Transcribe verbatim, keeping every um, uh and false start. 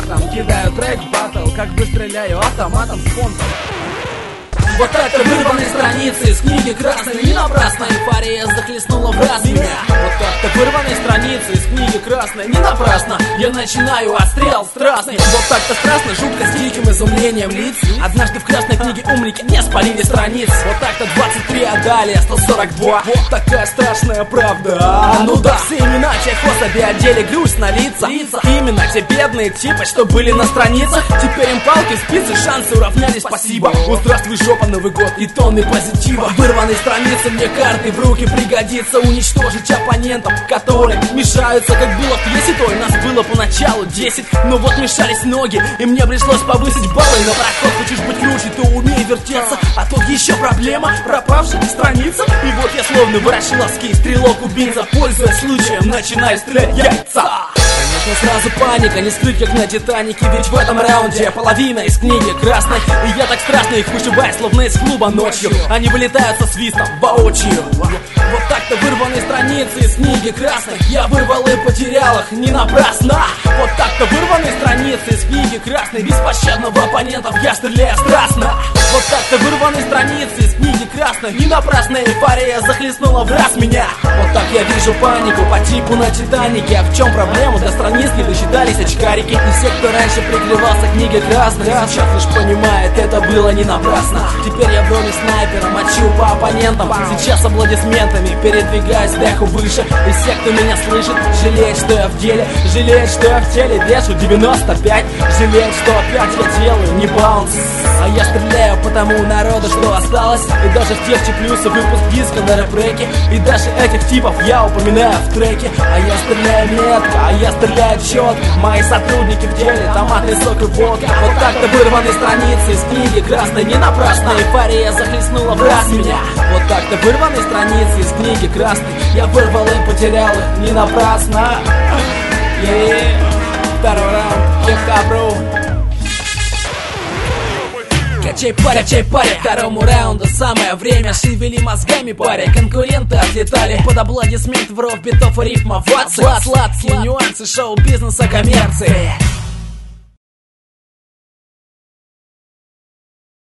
матом, кидаю трек в баттл, как бы стреляю автоматом спонсор. Вот это вырванные страницы из книги красной, не напрасно эйфория захлестнула в раз меня. Вот так-то вырванные страницы из книги красной, не напрасно я начинаю отстрел страстный. Вот так-то страстно, жутко с диким изумлением лиц. Однажды в красной книге умники не спалили страниц. Вот так-то двадцать три, а далее сто сорок два. Вот такая страшная правда. А, ну да, все имена тех особей одели грусть на лица. Именно те бедные типы, что были на страницах. Теперь им палки в спицы, шансы уравнялись, спасибо. О, здравствуй, жопа, Новый год и тонны позитива. Вырванные страницы мне карты в руки пригодится уничтожить оппонентов, которые мешаются, как было в пьесе той. Нас было поначалу десять, но вот мешались ноги, и мне пришлось повысить баллы на проход. Хочешь быть круче, то умей вертеться, а тут еще проблема пропавшая страница. И вот я словно ворошиловский стрелок-убийца, пользуясь случаем, начинаю стрелять яйца. Конечно, сразу паника, не скрыть, как на Титанике. Ведь в этом раунде половина из книги красной, и я так страшно их вышибаю, словно из клуба ночью. Они вылетают со свистом воочию. Вот так-то вырванные страницы из книги красной, я вырвал и потерял их не напрасно. Вот так-то вырванные страницы из книги красной, беспощадно в оппонентов я стреляю страстно. Вот так-то вырванные страницы из книги красной, не напрасно эйфория захлестнула в раз меня. Вот так я вижу панику по типу на Титанике. А в чем проблема? До страниц не досчитались очкарики. И все, кто раньше приклевался к книге красной, сейчас лишь понимает, это было не напрасно. Теперь я в роли снайпера мочу по оппонентам. Сейчас аплодисментами передвигаюсь вверху выше. И все, кто меня слышит, жалеет, что я в деле. Жалеет, что я в теле вешу девяносто пять. Жалеет, что опять я делаю не баунс. А я стреляю по тому народу, что осталось. И даже в тех чеплюся выпуск диска на рэп-реке. И даже этих типов я упоминаю в треке. А я стреляю метко, а я стреляю четко. Мои сотрудники в деле, томатный сок и водка. Вот так-то вырванные страницы из книги красной, не напрасно эйфория захлестнула в раз меня. Вот так-то вырванные страницы из книги красной, я вырвал и потерял их не напрасно. Yeah. Второй раунд, хип-хоп-ру. Качай, паря, качай, паря, второму раунду самое время. Шевели мозгами, паря, конкуренты отлетали под аплодисмент в ров битов и рифмоваться. Сладкие нюансы шоу-бизнеса, коммерции.